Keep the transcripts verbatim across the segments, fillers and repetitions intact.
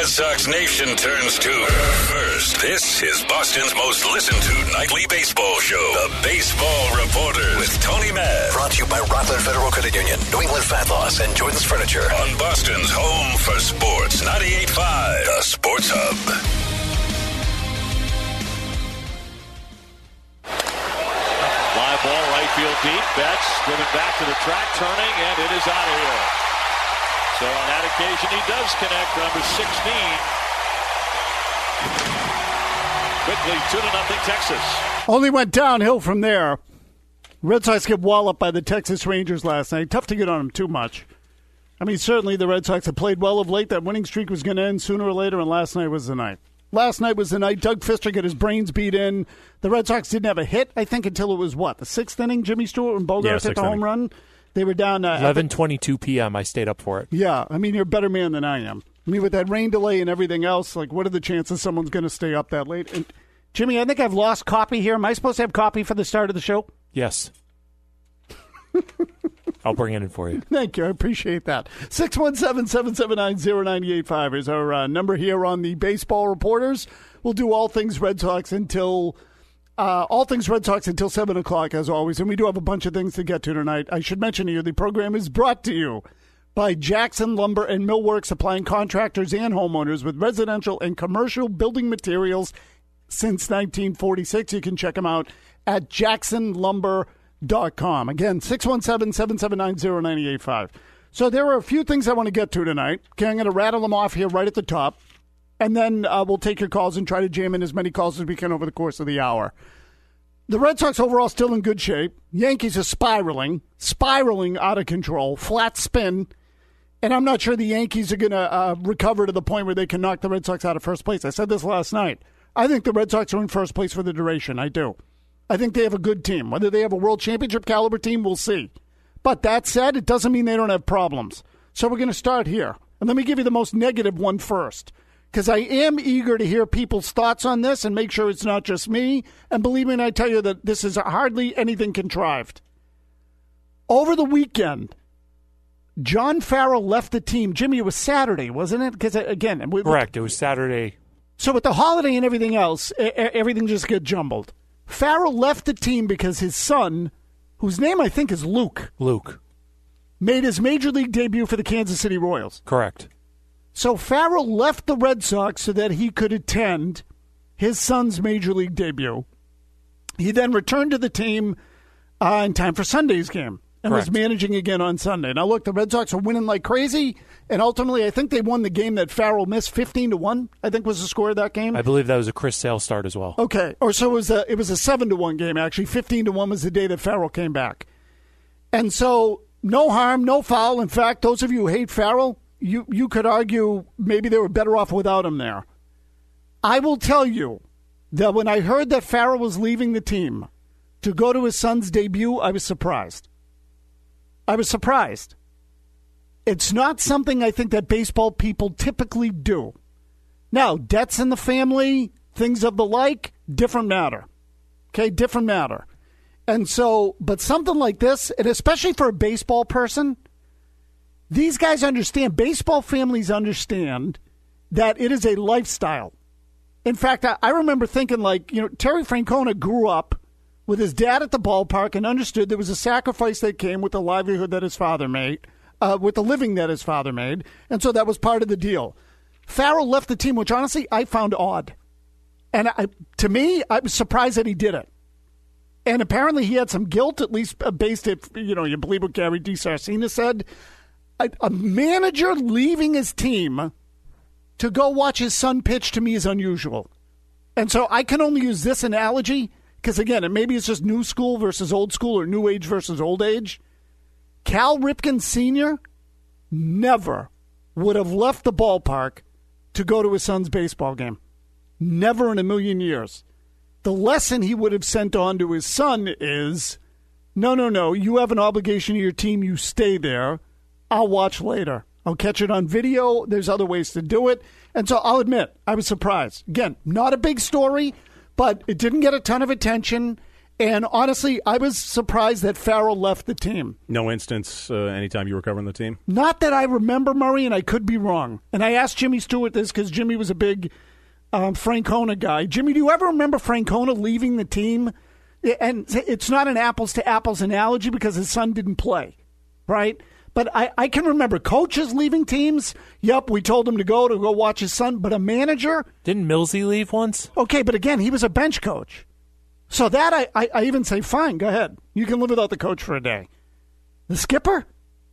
Red Sox Nation turns to first. This is Boston's most listened to nightly baseball show, The Baseball Reporter with Tony Matt. Brought to you by Rockland Federal Credit Union, New England Fat Loss, and Jordan's Furniture. On Boston's home for sports, ninety-eight point five, The Sports Hub. Live ball, right field deep. Betts driven back to the track, turning, and it is out of here. So on that occasion, he does connect number sixteen. Quickly, two to nothing Texas. Only went downhill from there. Red Sox get walloped by the Texas Rangers last night. Tough to get on them too much. I mean, certainly the Red Sox have played well of late. That winning streak was going to end sooner or later, and last night was the night. Last night was the night Doug Fister got his brains beat in. The Red Sox didn't have a hit, I think, until it was, what, the sixth inning, Jimmy Stewart, when Bogaerts yeah, hit the home inning. run? They were down... Uh, eleven twenty-two p.m. I stayed up for it. Yeah, I mean, you're a better man than I am. I mean, with that rain delay and everything else, like, what are the chances someone's going to stay up that late? And Jimmy, I think I've lost copy here. Am I supposed to have copy for the start of the show? Yes. I'll bring it in for you. Thank you. I appreciate that. six one seven, seven seven nine, zero nine eight five is our uh, number here on the Baseball Reporters. We'll do all things Red Sox until uh, all things Red Sox until seven o'clock, as always. And we do have a bunch of things to get to tonight. I should mention to you, the program is brought to you by Jackson Lumber and Millwork, supplying contractors and homeowners with residential and commercial building materials since nineteen forty-six. You can check them out at jackson lumber dot com. Again, six one seven, seven seven nine, zero nine eight five. So there are a few things I want to get to tonight. Okay, I'm going to rattle them off here right at the top. And then uh, we'll take your calls and try to jam in as many calls as we can over the course of the hour. The Red Sox overall still in good shape. Yankees are spiraling, spiraling out of control, flat spin. And I'm not sure the Yankees are going to uh, recover to the point where they can knock the Red Sox out of first place. I said this last night. I think the Red Sox are in first place for the duration. I do. I think they have a good team. Whether they have a World Championship caliber team, we'll see. But that said, it doesn't mean they don't have problems. So we're going to start here. And let me give you the most negative one first, because I am eager to hear people's thoughts on this and make sure it's not just me. And believe me when I tell you that this is hardly anything contrived. Over the weekend, John Farrell left the team. Jimmy, it was Saturday, wasn't it? Because, again, we, correct. It was Saturday. So with the holiday and everything else, everything just got jumbled. Farrell left the team because his son, whose name I think is Luke, Luke, made his major league debut for the Kansas City Royals. Correct. So Farrell left the Red Sox so that he could attend his son's major league debut. He then returned to the team uh, in time for Sunday's game and Correct. was managing again on Sunday. Now, look, the Red Sox are winning like crazy, and ultimately I think they won the game that Farrell missed fifteen to one, I think was the score of that game. I believe that was a Chris Sale start as well. Okay, or so it was a, it was a seven to one game, actually. fifteen to one was the day that Farrell came back. And so, no harm, no foul. In fact, those of you who hate Farrell, you, you could argue maybe they were better off without him there. I will tell you that when I heard that Farrell was leaving the team to go to his son's debut, I was surprised. I was surprised. It's not something I think that baseball people typically do. Now, debts in the family, things of the like, different matter. Okay, different matter. And so, but something like this, and especially for a baseball person, these guys understand, baseball families understand that it is a lifestyle. In fact, I, I remember thinking like, you know, Terry Francona grew up with his dad at the ballpark and understood there was a sacrifice that came with the livelihood that his father made, uh, with the living that his father made, and so that was part of the deal. Farrell left the team, which honestly I found odd. And I, to me, I was surprised that he did it. And apparently he had some guilt, at least based if, you know, you believe what Gary DeSarcina said. A, a manager leaving his team to go watch his son pitch to me is unusual. And so I can only use this analogy because, again, maybe it's just new school versus old school or new age versus old age. Cal Ripken Senior never would have left the ballpark to go to his son's baseball game. Never in a million years. The lesson he would have sent on to his son is, no, no, no, you have an obligation to your team. You stay there. I'll watch later. I'll catch it on video. There's other ways to do it. And so I'll admit, I was surprised. Again, not a big story, but it didn't get a ton of attention. And honestly, I was surprised that Farrell left the team. No instance uh, anytime you were covering the team? Not that I remember, Murray, and I could be wrong. And I asked Jimmy Stewart this because Jimmy was a big um, Francona guy. Jimmy, do you ever remember Francona leaving the team? And it's not an apples-to-apples analogy because his son didn't play, right? But I, I can remember coaches leaving teams. Yep, we told him to go to go watch his son. But a manager? Didn't Millsy leave once? Okay, but again, he was a bench coach. So that I, I, I even say, fine, go ahead. You can live without the coach for a day. The skipper?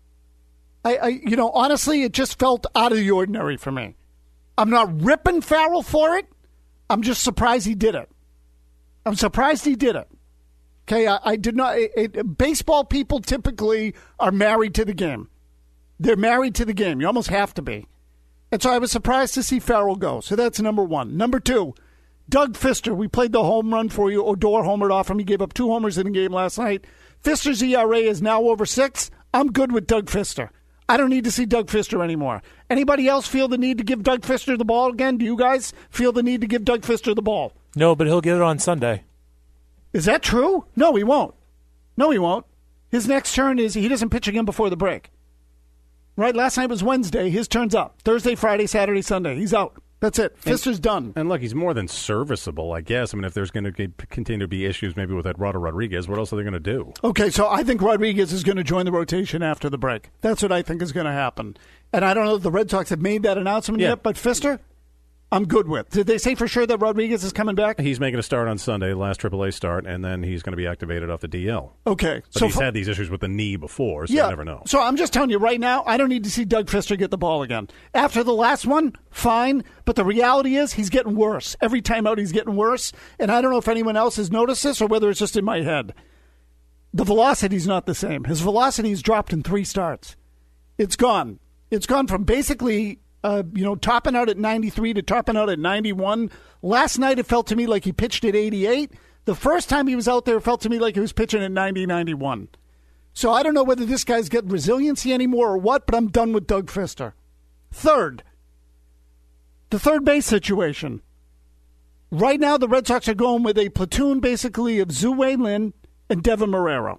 I, I you know, honestly, it just felt out of the ordinary for me. I'm not ripping Farrell for it. I'm just surprised he did it. I'm surprised he did it. Okay, I, I did not. It, it, baseball people typically are married to the game. They're married to the game. You almost have to be. And so I was surprised to see Farrell go. So that's number one. Number two, Doug Fister. We played the home run for you. Odor homered off him. He gave up two homers in the game last night. Fister's E R A is now over six. I'm good with Doug Fister. I don't need to see Doug Fister anymore. Anybody else feel the need to give Doug Fister the ball again? Do you guys feel the need to give Doug Fister the ball? No, but he'll get it on Sunday. Is that true? No, he won't. No, he won't. His next turn is he doesn't pitch again before the break. Right? Last night was Wednesday. His turn's up. Thursday, Friday, Saturday, Sunday. He's out. That's it. Fister's and, done. And look, he's more than serviceable, I guess. I mean, if there's going to continue to be issues maybe with Eduardo Rodriguez, what else are they going to do? Okay, so I think Rodriguez is going to join the rotation after the break. That's what I think is going to happen. And I don't know if the Red Sox have made that announcement yeah. yet, but Fister, I'm good with. Did they say for sure that Rodriguez is coming back? He's making a start on Sunday, last triple A start, and then he's going to be activated off the D L. Okay. But so he's f- had these issues with the knee before, so yeah, you never know. So I'm just telling you right now, I don't need to see Doug Fister get the ball again. After the last one, fine, but the reality is he's getting worse. Every time out he's getting worse, and I don't know if anyone else has noticed this or whether it's just in my head. The velocity's not the same. His velocity's dropped in three starts. It's gone. It's gone from basically... Uh, you know, topping out at ninety-three to topping out at ninety-one. Last night it felt to me like he pitched at eighty-eight. The first time he was out there, it felt to me like he was pitching at ninety, ninety-one. So I don't know whether this guy's got resiliency anymore or what, but I'm done with Doug Fister. Third, the third base situation. Right now the Red Sox are going with a platoon basically of Zhu-Wei Lin and Devin Marrero.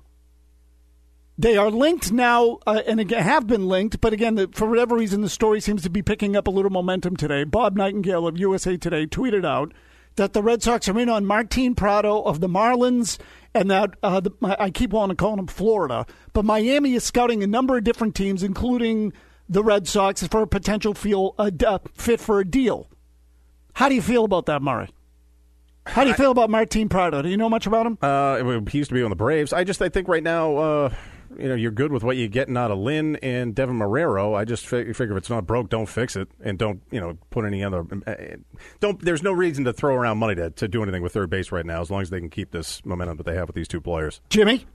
They are linked now, uh, and again, have been linked, but again, the, for whatever reason, the story seems to be picking up a little momentum today. Bob Nightingale of U S A Today tweeted out that the Red Sox are in on Martin Prado of the Marlins, and that, uh, the, I keep wanting to call him Florida, but Miami is scouting a number of different teams, including the Red Sox, for a potential feel, uh, uh, fit for a deal. How do you feel about that, Murray? How do you feel about Martin Prado? Do you know much about him? Uh, he used to be on the Braves. I just I think right now... Uh... You know, you're good with what you're getting out of Lynn and Devin Marrero. I just figure if it's not broke, don't fix it, and don't you know put any other. Don't. There's no reason to throw around money to to do anything with third base right now, as long as they can keep this momentum that they have with these two players. Jimmy,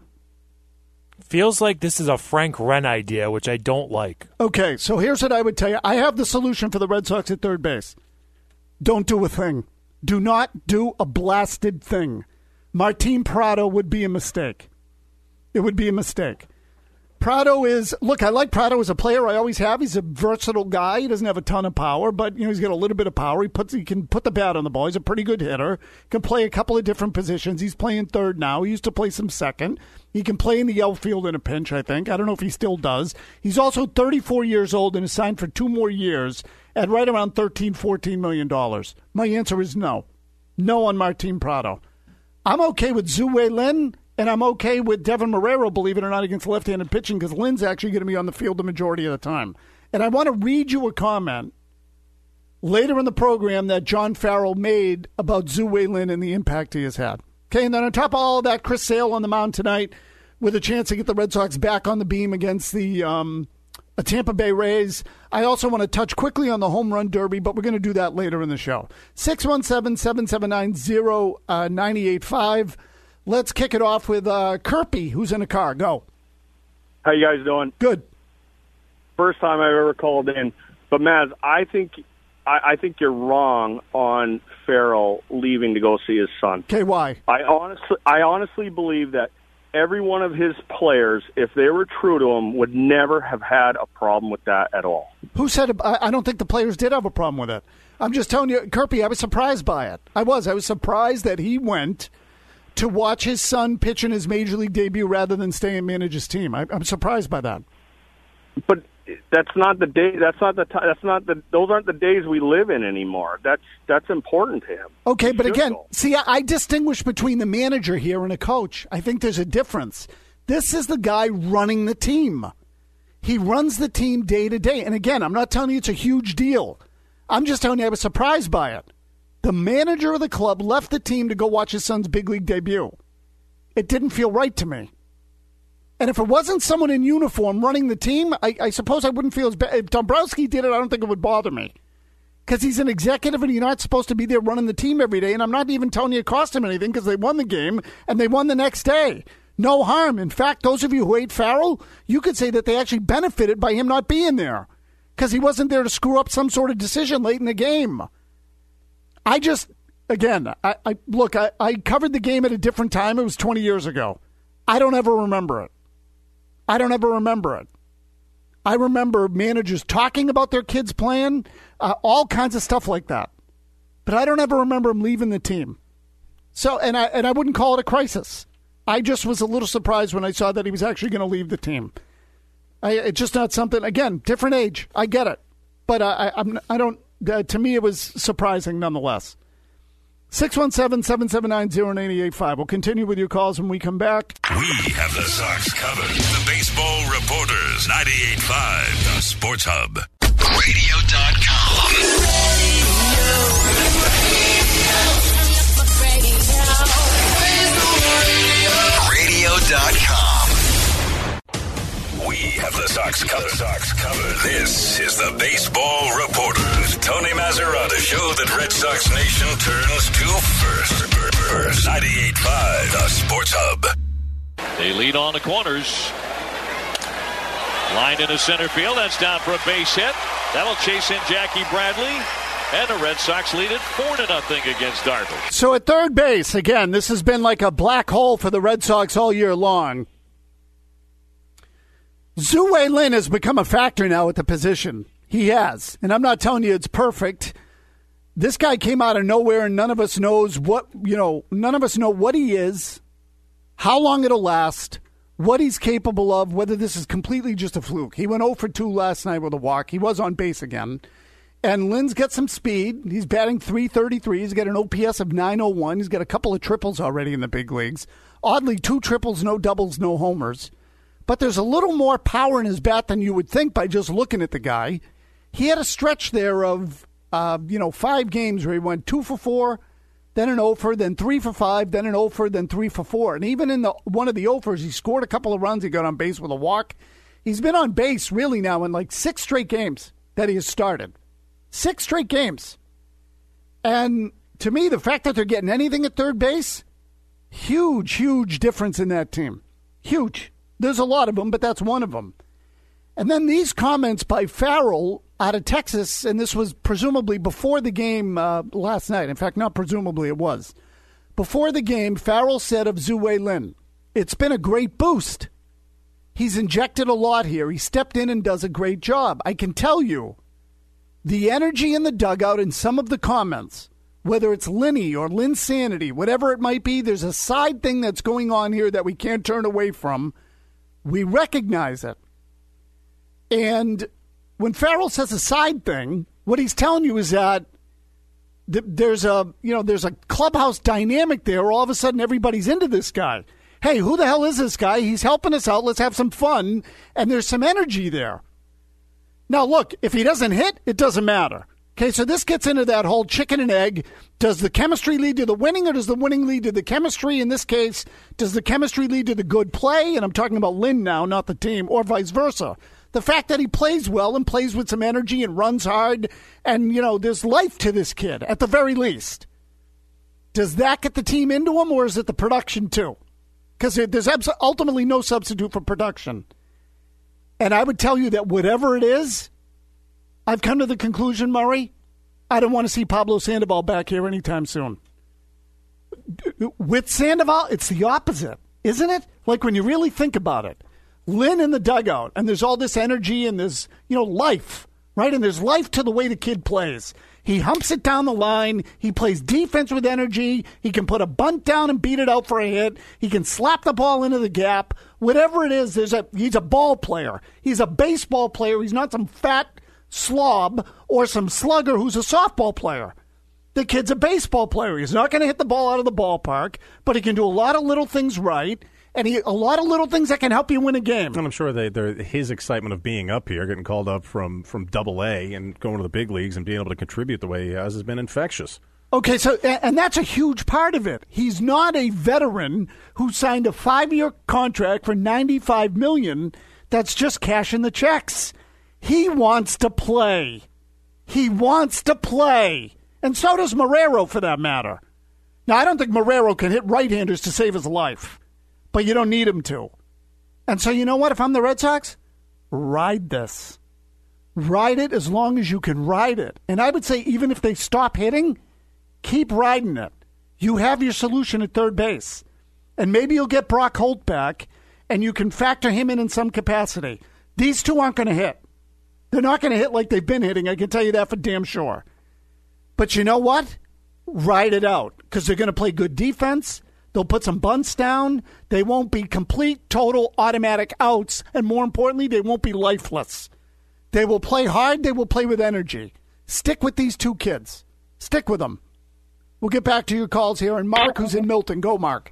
feels like this is a Frank Wren idea, which I don't like. Okay, so here's what I would tell you. I have the solution for the Red Sox at third base. Don't do a thing. Do not do a blasted thing. Martin Prado would be a mistake. It would be a mistake. Prado is, look, I like Prado as a player. I always have. He's a versatile guy. He doesn't have a ton of power, but you know he's got a little bit of power. He puts, he can put the bat on the ball. He's a pretty good hitter. Can play a couple of different positions. He's playing third now. He used to play some second. He can play in the outfield in a pinch, I think. I don't know if he still does. He's also thirty-four years old and is signed for two more years at right around thirteen, fourteen million dollars. My answer is no. No on Martin Prado. I'm okay with Zhu-Wei Lin. And I'm okay with Devin Marrero, believe it or not, against left-handed pitching because Lynn's actually going to be on the field the majority of the time. And I want to read you a comment later in the program that John Farrell made about Zhu-Wei Lin and the impact he has had. Okay, and then on top of all of that, Chris Sale on the mound tonight with a chance to get the Red Sox back on the beam against the um, Tampa Bay Rays. I also want to touch quickly on the home run derby, but we're going to do that later in the show. six one seven, seven seven nine, zero nine eight five. Let's kick it off with uh, Kirby, who's in a car. Go. How you guys doing? Good. First time I've ever called in. But, Maz, I think I, I think you're wrong on Farrell leaving to go see his son. Okay, why? I honestly, I honestly believe that every one of his players, if they were true to him, would never have had a problem with that at all. Who said – I don't think the players did have a problem with it. I'm just telling you, Kirby, I was surprised by it. I was. I was surprised that he went – to watch his son pitch in his major league debut rather than stay and manage his team. I, I'm surprised by that. But that's not the day. That's not the. That's not the. Those aren't the days we live in anymore. That's that's important to him. Okay, He but should again, go. see, I, I distinguish between the manager here and a coach. I think there's a difference. This is the guy running the team. He runs the team day to day. And again, I'm not telling you it's a huge deal. I'm just telling you I was surprised by it. The manager of the club left the team to go watch his son's big league debut. It didn't feel right to me. And if it wasn't someone in uniform running the team, I, I suppose I wouldn't feel as bad. If Dombrowski did it, I don't think it would bother me. Because he's an executive and you're not supposed to be there running the team every day. And I'm not even telling you it cost him anything because they won the game and they won the next day. No harm. In fact, those of you who hate Farrell, you could say that they actually benefited by him not being there because he wasn't there to screw up some sort of decision late in the game. I just, again, I, I look, I, I covered the game at a different time. It was twenty years ago. I don't ever remember it. I don't ever remember it. I remember managers talking about their kids playing, uh, all kinds of stuff like that. But I don't ever remember him leaving the team. So, and I and I wouldn't call it a crisis. I just was a little surprised when I saw that he was actually going to leave the team. I, it's just not something. Again, different age. I get it, but I, I, I'm I don't. Uh, to me, it was surprising nonetheless. six one seven, seven seven nine, zero nine eight five. We'll continue with your calls when we come back. We have the Sox covered. The Baseball Reporters, ninety-eight point five, the Sports Hub. Radio dot com. Radio dot com. We have the Sox covered. Sox covered. This is the Baseball Reporters. Tony Mazzarata, show that Red Sox Nation turns to first. First. ninety-eight point five, the Sports Hub. They lead on the corners. Line into center field. That's down for a base hit. That'll chase in Jackie Bradley. And the Red Sox lead it four to nothing against Darvish. So at third base, again, this has been like a black hole for the Red Sox all year long. Zhu-Wei Lin has become a factor now at the position. He has. And I'm not telling you it's perfect. This guy came out of nowhere and none of us knows what, you know, none of us know what he is, how long it'll last, what he's capable of, whether this is completely just a fluke. He went oh for two last night with a walk. He was on base again. And Lin's got some speed. He's batting three thirty-three. He's got an O P S of nine oh one. He's got a couple of triples already in the big leagues. Oddly, two triples, no doubles, no homers. But there's a little more power in his bat than you would think by just looking at the guy. He had a stretch there of, uh, you know, five games where he went two for four, then an offer, then three for five, then an offer, then three for four. And even in the one of the offers, he scored a couple of runs. He got on base with a walk. He's been on base really now in like six straight games that he has started. Six straight games. And to me, the fact that they're getting anything at third base, huge, huge difference in that team. Huge. There's a lot of them, but that's one of them. And then these comments by Farrell out of Texas, and this was presumably before the game uh, last night. In fact, not presumably, it was. Before the game, Farrell said of Zhu-Wei Lin, it's been a great boost. He's injected a lot here. He stepped in and does a great job. I can tell you, the energy in the dugout and some of the comments, whether it's Linny or Linsanity, whatever it might be, there's a side thing that's going on here that we can't turn away from. We recognize it. And when Farrell says a side thing, what he's telling you is that th- there's a, you know, there's a clubhouse dynamic there. All of a sudden, everybody's into this guy. Hey, who the hell is this guy? He's helping us out. Let's have some fun. And there's some energy there. Now, look, if he doesn't hit, it doesn't matter. Okay, so this gets into that whole chicken and egg. Does the chemistry lead to the winning, or does the winning lead to the chemistry? In this case, does the chemistry lead to the good play? And I'm talking about Lin now, not the team, or vice versa. The fact that he plays well and plays with some energy and runs hard, and, you know, there's life to this kid, at the very least. Does that get the team into him, or is it the production too? Because there's ultimately no substitute for production. And I would tell you that whatever it is, I've come to the conclusion, Murray, I don't want to see Pablo Sandoval back here anytime soon. With Sandoval, it's the opposite, isn't it? Like when you really think about it. Lin in the dugout, and there's all this energy and there's, you know, life. right? And there's life to the way the kid plays. He humps it down the line. He plays defense with energy. He can put a bunt down and beat it out for a hit. He can slap the ball into the gap. Whatever it is, there's a he's a ball player. He's a baseball player. He's not some fat slob or some slugger who's a softball player. The kid's a baseball player. He's not going to hit the ball out of the ballpark, but he can do a lot of little things right. And he, a lot of little things that can help you win a game. And I'm sure they, his excitement of being up here, getting called up from, from Double A and going to the big leagues and being able to contribute the way he has, has been infectious. Okay, so and that's a huge part of it. He's not a veteran who signed a five-year contract for ninety-five million dollars that's just cashing the checks. He wants to play. He wants to play. And so does Marrero, for that matter. Now, I don't think Marrero can hit right-handers to save his life. But you don't need him to. And so you know what? If I'm the Red Sox, ride this. Ride it as long as you can ride it. And I would say even if they stop hitting, keep riding it. You have your solution at third base. And maybe you'll get Brock Holt back, and you can factor him in in some capacity. These two aren't going to hit. They're not going to hit like they've been hitting. I can tell you that for damn sure. But you know what? Ride it out because they're going to play good defense. They'll put some bunts down. They won't be complete, total, automatic outs. And more importantly, they won't be lifeless. They will play hard. They will play with energy. Stick with these two kids. Stick with them. We'll get back to your calls here. And Mark, who's in Milton. Go, Mark.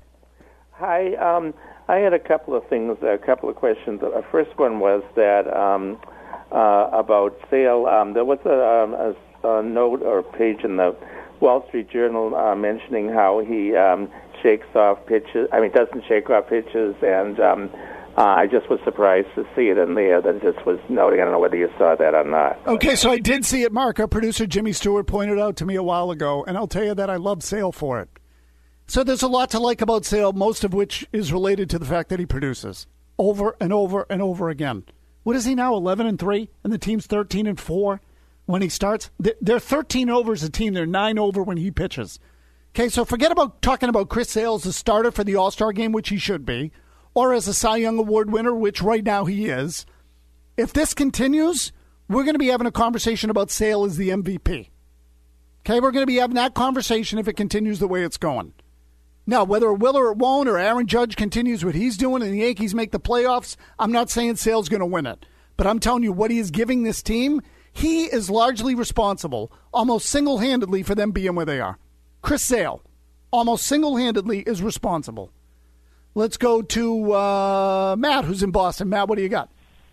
Hi. Um, I had a couple of things, a couple of questions. The first one was that um, uh, about Sale. Um, there was a, a, a note or page in the Wall Street Journal uh, mentioning how he um, shakes off pitches. I mean, doesn't shake off pitches, and um, uh, I just was surprised to see it in there. That just was noting. I don't know whether you saw that or not. Okay, so I did see it, Mark. Our producer Jimmy Stewart pointed out to me a while ago, and I'll tell you that I love Sale for it. So there's a lot to like about Sale, most of which is related to the fact that he produces over and over and over again. What is he now, eleven and three, and the team's thirteen and four when he starts? They're thirteen over as a team. They're nine over when he pitches. Okay, so forget about talking about Chris Sale as a starter for the All-Star game, which he should be, or as a Cy Young Award winner, which right now he is. If this continues, we're going to be having a conversation about Sale as the M V P. Okay, we're going to be having that conversation if it continues the way it's going. Now, whether it will or it won't, or Aaron Judge continues what he's doing and the Yankees make the playoffs, I'm not saying Sale's going to win it. But I'm telling you what he is giving this team, he is largely responsible, almost single-handedly, for them being where they are. Chris Sale, almost single-handedly, is responsible. Let's go to uh, Matt, who's in Boston. Matt, what do you got?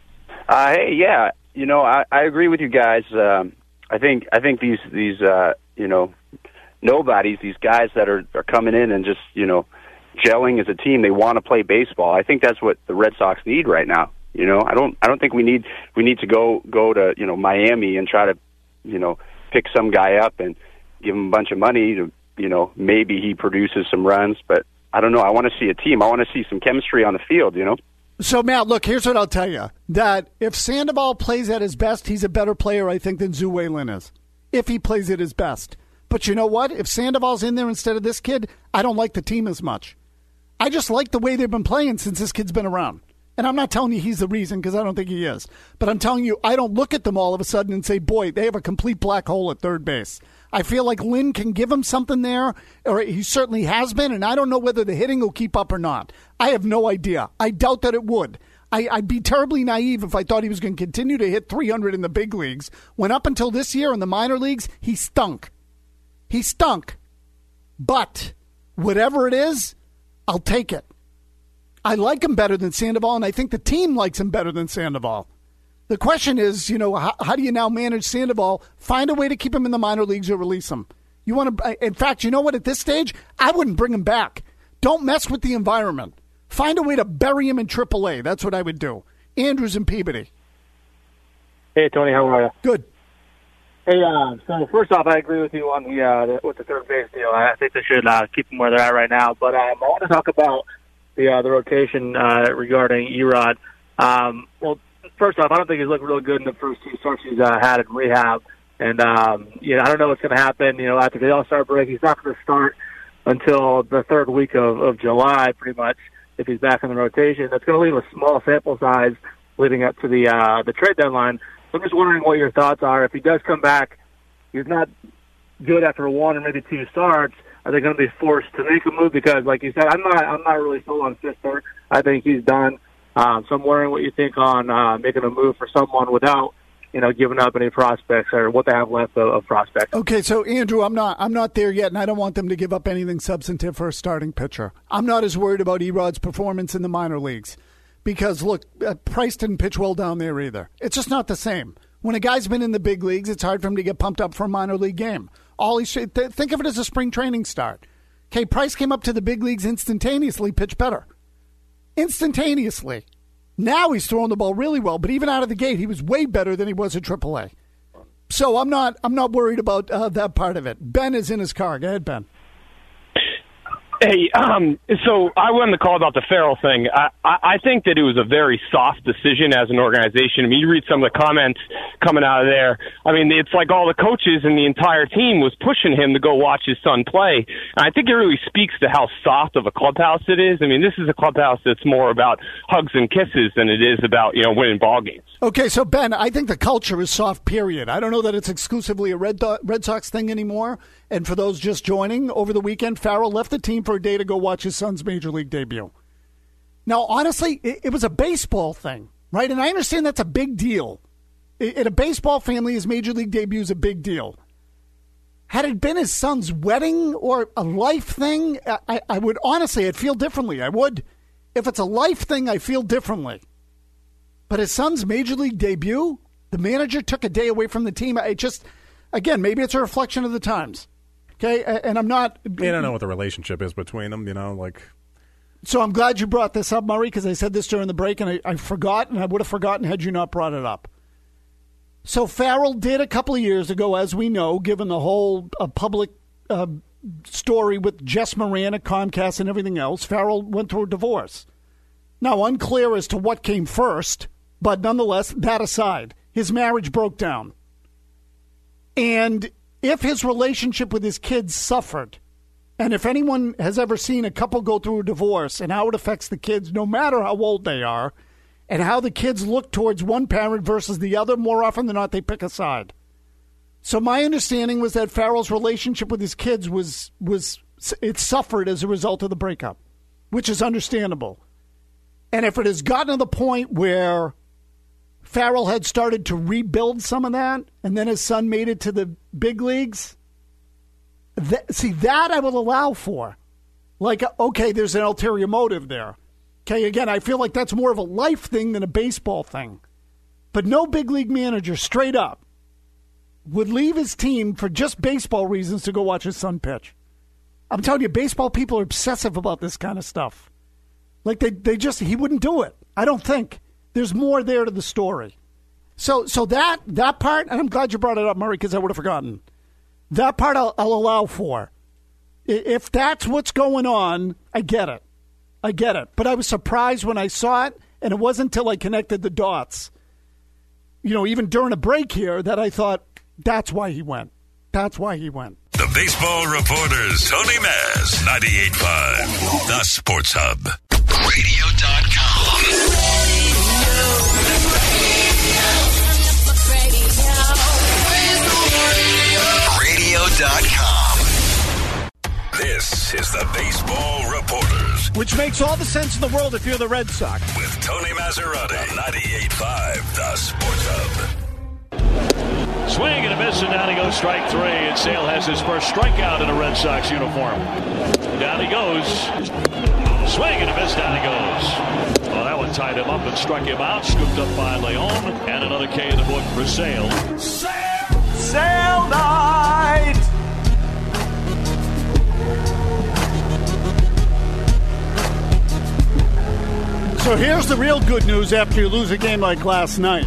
Uh, hey, yeah, you know, I, I agree with you guys. Um, I think I think these these uh, you know nobodies, these guys that are are coming in and just you know gelling as a team, they want to play baseball. I think that's what the Red Sox need right now. You know, I don't I don't think we need we need to go go to you know Miami and try to you know pick some guy up and give him a bunch of money to. You know, maybe he produces some runs, but I don't know. I want to see a team. I want to see some chemistry on the field, you know? So, Matt, look, here's what I'll tell you. That if Sandoval plays at his best, he's a better player, I think, than Zhu Weilin is. If he plays at his best. But you know what? If Sandoval's in there instead of this kid, I don't like the team as much. I just like the way they've been playing since this kid's been around. And I'm not telling you he's the reason, because I don't think he is. But I'm telling you, I don't look at them all of a sudden and say, boy, they have a complete black hole at third base. I feel like Lynn can give him something there, or he certainly has been, and I don't know whether the hitting will keep up or not. I have no idea. I doubt that it would. I, I'd be terribly naive if I thought he was going to continue to hit three hundred in the big leagues, when up until this year in the minor leagues, he stunk. He stunk. But whatever it is, I'll take it. I like him better than Sandoval, and I think the team likes him better than Sandoval. The question is, you know, how, how do you now manage Sandoval? Find a way to keep him in the minor leagues or release him. You want to? In fact, you know what? At this stage, I wouldn't bring him back. Don't mess with the environment. Find a way to bury him in triple A. That's what I would do. Andrews and Peabody. Hey, Tony, how are you? Good. Hey, uh, so first off, I agree with you on the, uh, the with the third base deal. I think they should uh, keep them where they're at right now. But um, I want to talk about the uh, the rotation uh, regarding Erod. Um, well. First off, I don't think he's looked real good in the first two starts he's uh, had in rehab. And, um, you know, I don't know what's going to happen. You know, after the All-Star break, he's not going to start until the third week of, of July, pretty much, if he's back in the rotation. That's going to leave a small sample size leading up to the uh, the trade deadline. So I'm just wondering what your thoughts are. If he does come back, he's not good after one or maybe two starts. Are they going to be forced to make a move? Because, like you said, I'm not I'm not really sold on Fister. I think he's done. Um, so I'm wondering what you think on uh, making a move for someone without, you know, giving up any prospects or what they have left of, of prospects. Okay, so Andrew, I'm not I'm not there yet, and I don't want them to give up anything substantive for a starting pitcher. I'm not as worried about Erod's performance in the minor leagues because, look, uh, Price didn't pitch well down there either. It's just not the same. When a guy's been in the big leagues, it's hard for him to get pumped up for a minor league game. All he should, th- think of it as a spring training start. Okay, Price came up to the big leagues instantaneously, pitched better. Instantaneously. Now he's throwing the ball really well, but even out of the gate, he was way better than he was at triple A. So I'm not I'm not worried about uh, that part of it. Ben is in his car. Go ahead, Ben. Hey, um, so I wanted to call about the Farrell thing. I, I, I think that it was a very soft decision as an organization. I mean, you read some of the comments coming out of there. I mean, it's like all the coaches and the entire team was pushing him to go watch his son play. And I think it really speaks to how soft of a clubhouse it is. I mean, this is a clubhouse that's more about hugs and kisses than it is about, you know, winning ball games. Okay, so Ben, I think the culture is soft, period. I don't know that it's exclusively a Red, Do- Red Sox thing anymore. And for those just joining, over the weekend, Farrell left the team for a day to go watch his son's Major League debut. Now, honestly, it, it was a baseball thing, right? And I understand that's a big deal. In a baseball family, his Major League debut is a big deal. Had it been his son's wedding or a life thing, I, I would honestly, I'd feel differently. I would. If it's a life thing, I feel differently. But his son's Major League debut, the manager took a day away from the team. I just, again, maybe it's a reflection of the times. Okay, and I'm not... I don't know what the relationship is between them, you know, like... So I'm glad you brought this up, Murray, because I said this during the break, and I, I forgot, and I would have forgotten had you not brought it up. So Farrell did a couple of years ago, as we know, given the whole uh, public uh, story with Jess Moran at Comcast and everything else, Farrell went through a divorce. Now, unclear as to what came first, but nonetheless, that aside, his marriage broke down. And if his relationship with his kids suffered, and if anyone has ever seen a couple go through a divorce and how it affects the kids, no matter how old they are, and how the kids look towards one parent versus the other, more often than not, they pick a side. So my understanding was that Farrell's relationship with his kids was, was it suffered as a result of the breakup, which is understandable. And if it has gotten to the point where Farrell had started to rebuild some of that, and then his son made it to the big leagues, that, see, that I will allow for. Like, okay, there's an ulterior motive there. Okay, again, I feel like that's more of a life thing than a baseball thing. But no big league manager, straight up, would leave his team for just baseball reasons to go watch his son pitch. I'm telling you, baseball people are obsessive about this kind of stuff. Like, they, they just, he wouldn't do it. I don't think. There's more there to the story. So so that that part, and I'm glad you brought it up, Murray, because I would have forgotten. That part I'll, I'll allow for. If that's what's going on, I get it. I get it. But I was surprised when I saw it, and it wasn't until I connected the dots, you know, even during a break here, that I thought, that's why he went. That's why he went. The Baseball Reporters, Tony Maz, ninety-eight point five, The Sports Hub. Radio dot com. Radio dot com. This is the Baseball Reporters. Which makes all the sense in the world if you're the Red Sox. With Tony Maserati, ninety-eight point five, The Sports Hub. Swing and a miss, and down he goes, strike three. And Sale has his first strikeout in a Red Sox uniform. Down he goes. Swing and a miss, down he goes. Well, that one tied him up and struck him out. Scooped up by Leon. And another K in the book for Sale. Sale! Sale night! So here's the real good news after you lose a game like last night.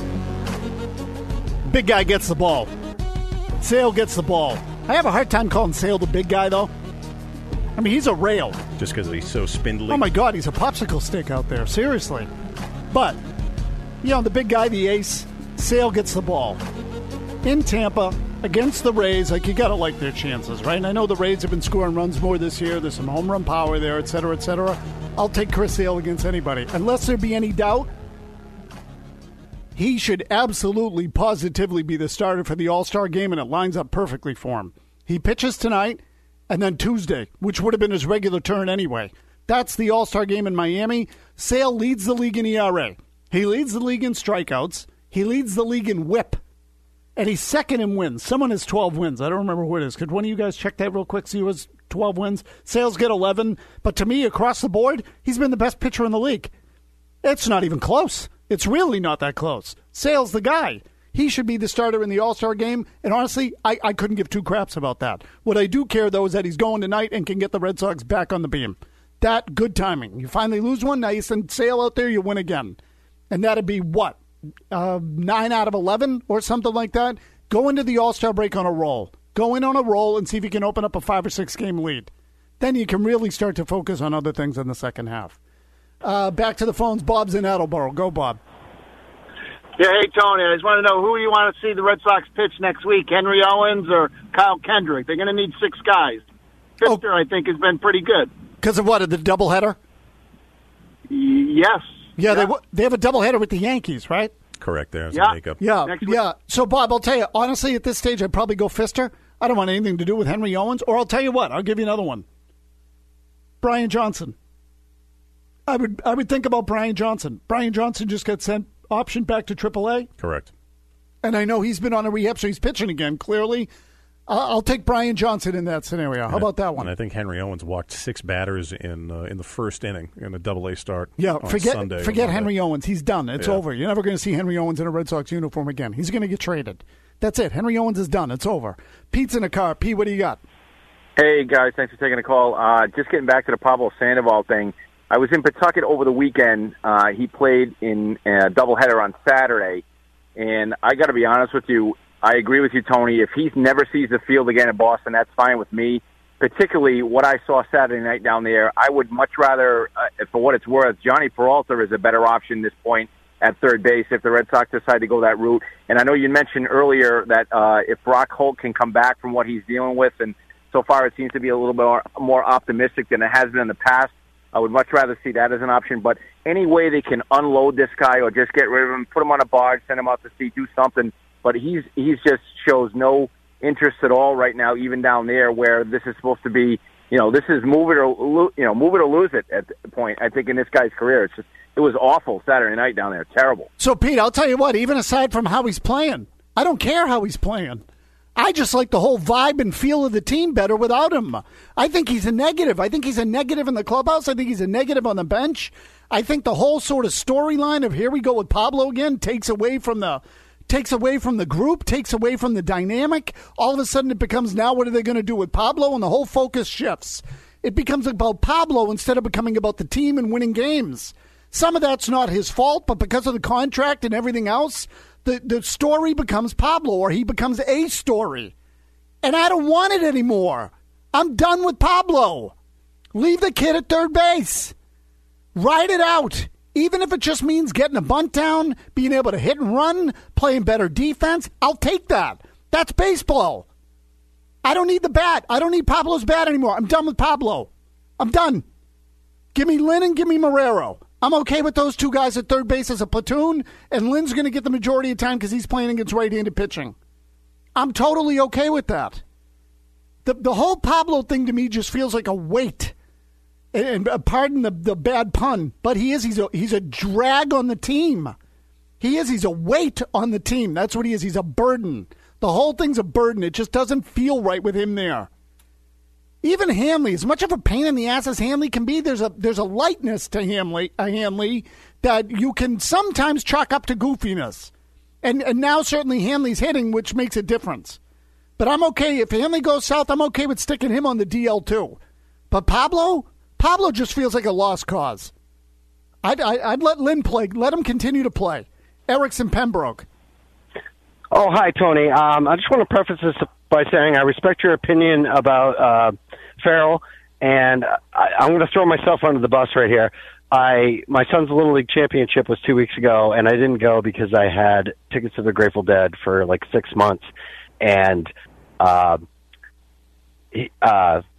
Big guy gets the ball. Sale gets the ball. I have a hard time calling Sale the big guy, though. I mean, he's a rail. Just because he's so spindly. Oh, my God, he's a popsicle stick out there. Seriously. But, you know, the big guy, the ace, Sale gets the ball. In Tampa, against the Rays, like, you got to like their chances, right? And I know the Rays have been scoring runs more this year. There's some home run power there, et cetera, et cetera. I'll take Chris Sale against anybody. Unless there be any doubt, he should absolutely, positively be the starter for the All-Star game, and it lines up perfectly for him. He pitches tonight and then Tuesday, which would have been his regular turn anyway. That's the All-Star game in Miami. Sale leads the league in E R A. He leads the league in strikeouts. He leads the league in whip. And he's second in wins. Someone has twelve wins. I don't remember who it is. Could one of you guys check that real quick, see who has twelve wins? Sale's get eleven. But to me, across the board, he's been the best pitcher in the league. It's not even close. It's really not that close. Sale's the guy. He should be the starter in the All-Star game. And honestly, I, I couldn't give two craps about that. What I do care, though, is that he's going tonight and can get the Red Sox back on the beam. That, good timing. You finally lose one, now you send Sale out there, you win again. And that'd be what? Uh, nine out of eleven or something like that? Go into the All-Star break on a roll. Go in on a roll and see if you can open up a five or six game lead. Then you can really start to focus on other things in the second half. Uh, back to the phones. Bob's in Attleboro. Go, Bob. Yeah, hey, Tony, I just want to know who you want to see the Red Sox pitch next week, Henry Owens or Kyle Kendrick? They're going to need six guys. Fister, oh. I think, has been pretty good. Because of what, the doubleheader? Yes. Yeah, yeah. They they have a doubleheader with the Yankees, right? Correct, there's yeah. a makeup. Yeah, yeah. So, Bob, I'll tell you, honestly, at this stage, I'd probably go Fister. I don't want anything to do with Henry Owens. Or I'll tell you what, I'll give you another one. Brian Johnson. I would I would think about Brian Johnson. Brian Johnson just got sent option back to triple A. Correct. And I know he's been on a rehab, so he's pitching again, clearly. Uh, I'll take Brian Johnson in that scenario. How and about that one? And I think Henry Owens walked six batters in uh, in the first inning in a double A start yeah, on forget, Sunday. Forget Henry Owens. He's done. It's yeah. over. You're never going to see Henry Owens in a Red Sox uniform again. He's going to get traded. That's it. Henry Owens is done. It's over. Pete's in a car. Pete, what do you got? Hey, guys. Thanks for taking the call. Uh, just getting back to the Pablo Sandoval thing. I was in Pawtucket over the weekend. Uh, he played in a doubleheader on Saturday. And I got to be honest with you, I agree with you, Tony. If he never sees the field again in Boston, that's fine with me. Particularly what I saw Saturday night down there, I would much rather, uh, for what it's worth, Johnny Peralta is a better option at this point at third base if the Red Sox decide to go that route. And I know you mentioned earlier that uh, if Brock Holt can come back from what he's dealing with, and so far it seems to be a little bit more, more optimistic than it has been in the past, I would much rather see that as an option. But any way they can unload this guy or just get rid of him, put him on a barge, send him out to sea, do something. But he's he's just shows no interest at all right now, even down there where this is supposed to be. You know, this is move it or you know move it or lose it at the point. I think in this guy's career, it's just it was awful Saturday night down there, terrible. So Pete, I'll tell you what. Even aside from how he's playing, I don't care how he's playing. I just like the whole vibe and feel of the team better without him. I think he's a negative. I think he's a negative in the clubhouse. I think he's a negative on the bench. I think the whole sort of storyline of here we go with Pablo again takes away from the takes away from the group, takes away from the dynamic. All of a sudden it becomes now what are they going to do with Pablo, and the whole focus shifts. It becomes about Pablo instead of becoming about the team and winning games. Some of that's not his fault, but because of the contract and everything else, the, the story becomes Pablo, or he becomes a story. And I don't want it anymore. I'm done with Pablo. Leave the kid at third base. Ride it out. Even if it just means getting a bunt down, being able to hit and run, playing better defense, I'll take that. That's baseball. I don't need the bat. I don't need Pablo's bat anymore. I'm done with Pablo. I'm done. Give me Lynn and give me Marrero. I'm okay with those two guys at third base as a platoon, and Lynn's going to get the majority of time because he's playing against right-handed pitching. I'm totally okay with that. The the whole Pablo thing to me just feels like a weight. And, and pardon the, the bad pun, but he is. He's a, he's a drag on the team. He is. He's a weight on the team. That's what he is. He's a burden. The whole thing's a burden. It just doesn't feel right with him there. Even Hanley, as much of a pain in the ass as Hanley can be, there's a there's a lightness to Hanley, uh, Hanley that you can sometimes chalk up to goofiness. And and now certainly Hanley's hitting, which makes a difference. But I'm okay. If Hanley goes south, I'm okay with sticking him on the D L too. But Pablo, Pablo just feels like a lost cause. I'd, I'd let Lynn play. Let him continue to play. Erickson Pembroke. Oh, hi, Tony. Um, I just want to preface this by saying I respect your opinion about uh, Farrell, and I, I'm going to throw myself under the bus right here. I my son's Little League championship was two weeks ago, and I didn't go because I had tickets to the Grateful Dead for like six months, and uh, he, uh,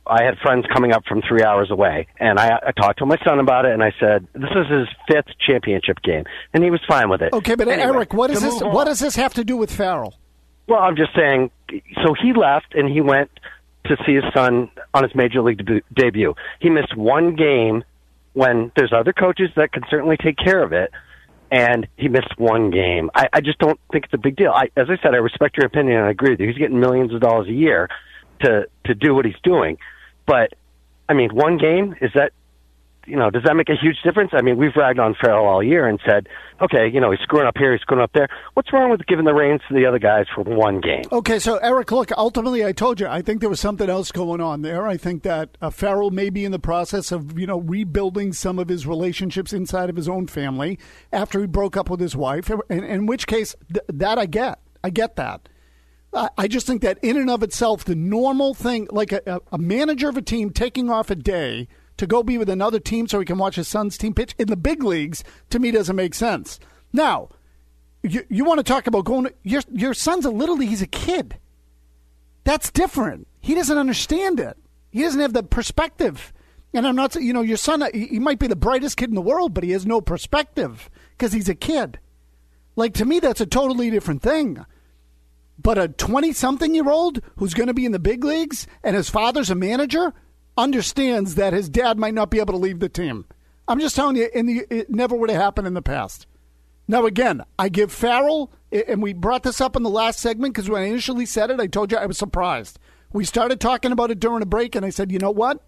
I had friends coming up from three hours away, and I, I talked to my son about it, and I said, this is his fifth championship game, and he was fine with it. Okay, but anyway, Eric, what is this? on. What does this have to do with Farrell? Well, I'm just saying, so he left, and he went to see his son on his major league debu- debut. He missed one game when there's other coaches that can certainly take care of it, and he missed one game. I, I just don't think it's a big deal. I, as I said, I respect your opinion, and I agree with you. He's getting millions of dollars a year to to do what he's doing. But, I mean, one game, is that, you know, does that make a huge difference? I mean, we've ragged on Farrell all year and said, okay, you know, he's screwing up here, he's screwing up there. What's wrong with giving the reins to the other guys for one game? Okay, so, Eric, look, ultimately, I told you, I think there was something else going on there. I think that uh, Farrell may be in the process of, you know, rebuilding some of his relationships inside of his own family after he broke up with his wife, in, in which case, th- that I get. I get that. I just think that in and of itself, the normal thing, like a, a manager of a team taking off a day to go be with another team so he can watch his son's team pitch in the big leagues, to me doesn't make sense. Now, you, you want to talk about going to, your, your son's a little league, he's a kid. That's different. He doesn't understand it. He doesn't have the perspective. And I'm not, you know, your son, he, he might be the brightest kid in the world, but he has no perspective because he's a kid. Like, to me, that's a totally different thing. But a twenty-something-year-old who's going to be in the big leagues and his father's a manager understands that his dad might not be able to leave the team. I'm just telling you, in the, it never would have happened in the past. Now, again, I give Farrell, and we brought this up in the last segment because when I initially said it, I told you I was surprised. We started talking about it during a break, and I said, you know what?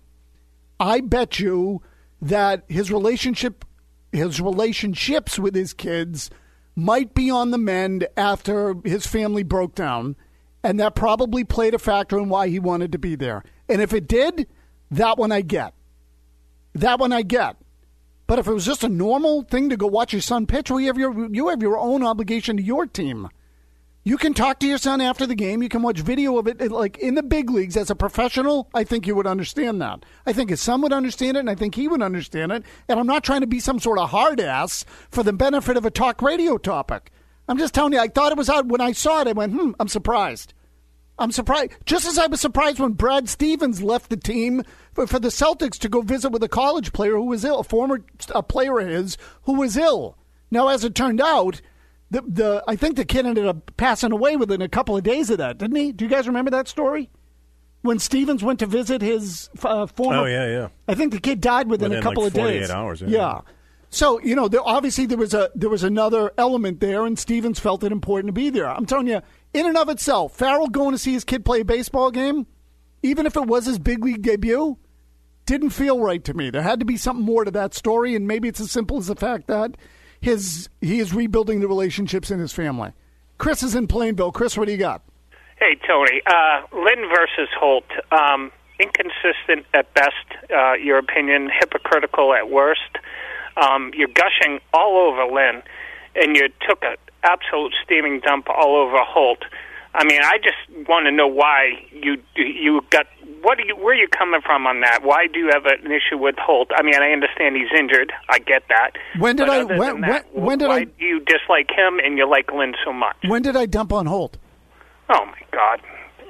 I bet you that his relationship, his relationships with his kids might be on the mend after his family broke down, and that probably played a factor in why he wanted to be there. And if it did, that one I get. That one I get. But if it was just a normal thing to go watch your son pitch, well, you have your, you have your own obligation to your team. You can talk to your son after the game. You can watch video of it. Like in the big leagues, as a professional, I think you would understand that. I think his son would understand it, and I think he would understand it. And I'm not trying to be some sort of hard ass for the benefit of a talk radio topic. I'm just telling you, I thought it was out. When I saw it, I went, hmm, I'm surprised. I'm surprised. Just as I was surprised when Brad Stevens left the team for, for the Celtics to go visit with a college player who was ill, a former a player of his who was ill. Now, as it turned out, The the I think the kid ended up passing away within a couple of days of that, didn't he? Do you guys remember that story? When Stevens went to visit his uh, former... Oh, yeah, yeah. I think the kid died within, within a couple like of days. forty-eight hours, yeah. Yeah. So, you know, there, obviously there was a there was another element there, and Stevens felt it important to be there. I'm telling you, in and of itself, Farrell going to see his kid play a baseball game, even if it was his big league debut, didn't feel right to me. There had to be something more to that story, and maybe it's as simple as the fact that His he is rebuilding the relationships in his family. Chris is in Plainville. Chris, what do you got? Hey, Tony. Uh, Lynn versus Holt. Um, inconsistent at best, uh, your opinion. Hypocritical at worst. Um, you're gushing all over Lynn, and you took an absolute steaming dump all over Holt. I mean, I just want to know why you you got. What are you? Where are you coming from on that? Why do you have an issue with Holt? I mean, I understand he's injured. I get that. When did but I? other When, than that, when, when did why I? do you dislike him and you like Lynn so much? When did I dump on Holt? Oh my God!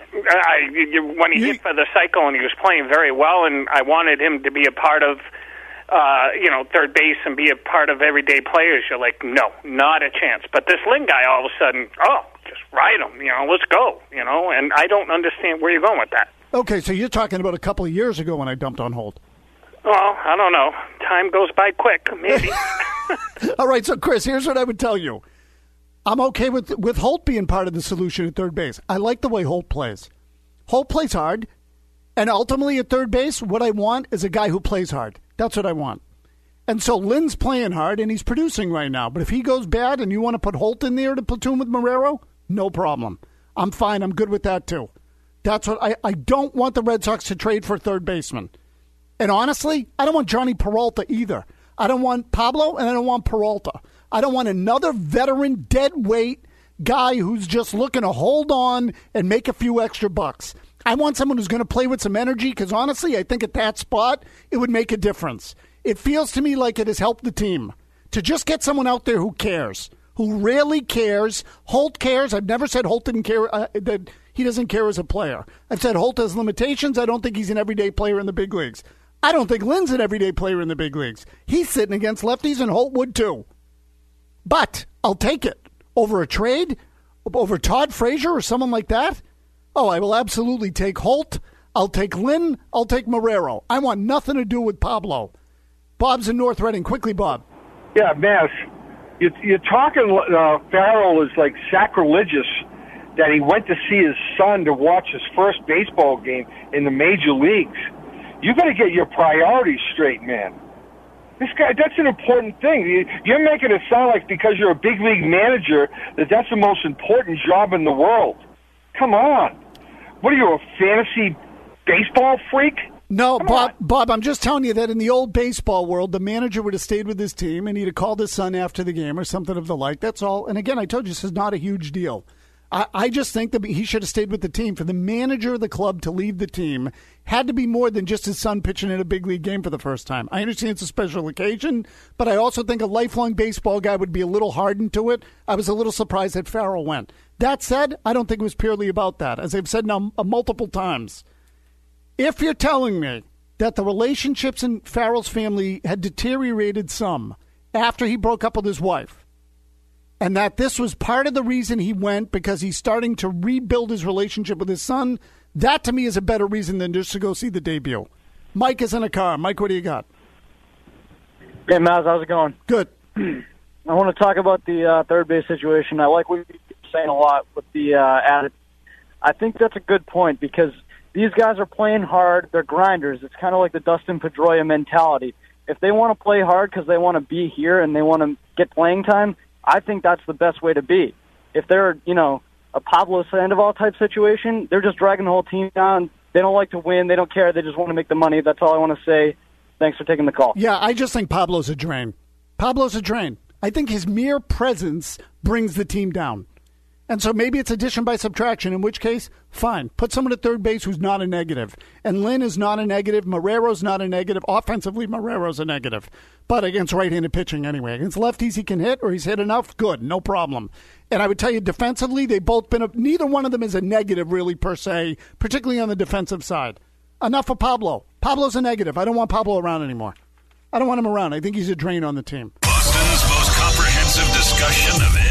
I, you, when he you, hit for the cycle and he was playing very well, and I wanted him to be a part of, uh, you know, third base and be a part of everyday players. You're like, no, not a chance. But this Lynn guy, all of a sudden, oh, just ride him. You know, let's go. You know, and I don't understand where you're going with that. Okay, so you're talking about a couple of years ago when I dumped on Holt. Well, I don't know. Time goes by quick, maybe. All right, so Chris, here's what I would tell you. I'm okay with with Holt being part of the solution at third base. I like the way Holt plays. Holt plays hard, and ultimately at third base, what I want is a guy who plays hard. That's what I want. And so Lynn's playing hard, and he's producing right now. But if he goes bad and you want to put Holt in there to platoon with Marrero, no problem. I'm fine. I'm good with that, too. That's what I, I don't want the Red Sox to trade for a third baseman. And honestly, I don't want Johnny Peralta either. I don't want Pablo, and I don't want Peralta. I don't want another veteran, dead weight guy who's just looking to hold on and make a few extra bucks. I want someone who's going to play with some energy because, honestly, I think at that spot, it would make a difference. It feels to me like it has helped the team to just get someone out there who cares, who rarely cares. Holt cares. I've never said Holt didn't care, uh, that he doesn't care as a player. I've said Holt has limitations. I don't think he's an everyday player in the big leagues. I don't think Lynn's an everyday player in the big leagues. He's sitting against lefties, and Holt would too. But I'll take it. Over a trade? Over Todd Frazier or someone like that? Oh, I will absolutely take Holt. I'll take Lynn. I'll take Marrero. I want nothing to do with Pablo. Bob's in North Reading. Quickly, Bob. Yeah, Mass, you're, you're talking uh, Farrell is like sacrilegious that he went to see his son to watch his first baseball game in the major leagues. You got to get your priorities straight, man. This guy, that's an important thing. You're making it sound like because you're a big league manager that that's the most important job in the world. Come on. What are you, a fantasy baseball freak? No, Come Bob, on. Bob, I'm just telling you that in the old baseball world, the manager would have stayed with his team and he'd have called his son after the game or something of the like. That's all. And again, I told you this is not a huge deal. I, I just think that he should have stayed with the team. For the manager of the club to leave the team had to be more than just his son pitching in a big league game for the first time. I understand it's a special occasion, but I also think a lifelong baseball guy would be a little hardened to it. I was a little surprised that Farrell went. That said, I don't think it was purely about that. As I've said now uh, multiple times, if you're telling me that the relationships in Farrell's family had deteriorated some after he broke up with his wife, and that this was part of the reason he went because he's starting to rebuild his relationship with his son, that to me is a better reason than just to go see the debut. Mike is in a car. Mike, what do you got? Hey, Maz, how's it going? Good. I want to talk about the uh, third base situation. I like what you're saying a lot with the uh, added. I think that's a good point because these guys are playing hard. They're grinders. It's kind of like the Dustin Pedroia mentality. If they want to play hard because they want to be here and they want to get playing time, I think that's the best way to be. If they're, you know, a Pablo Sandoval type situation, they're just dragging the whole team down. They don't like to win. They don't care. They just want to make the money. That's all I want to say. Thanks for taking the call. Yeah, I just think Pablo's a drain. Pablo's a drain. I think his mere presence brings the team down. And so maybe it's addition by subtraction, in which case, fine. Put someone at third base who's not a negative. And Lynn is not a negative. Marrero's not a negative. Offensively, Marrero's a negative. But against right-handed pitching anyway. Against lefties he can hit, or he's hit enough, good, no problem. And I would tell you defensively, they've both been, a, neither one of them is a negative really per se, particularly on the defensive side. Enough for Pablo. Pablo's a negative. I don't want Pablo around anymore. I don't want him around. I think he's a drain on the team. Boston's most comprehensive discussion of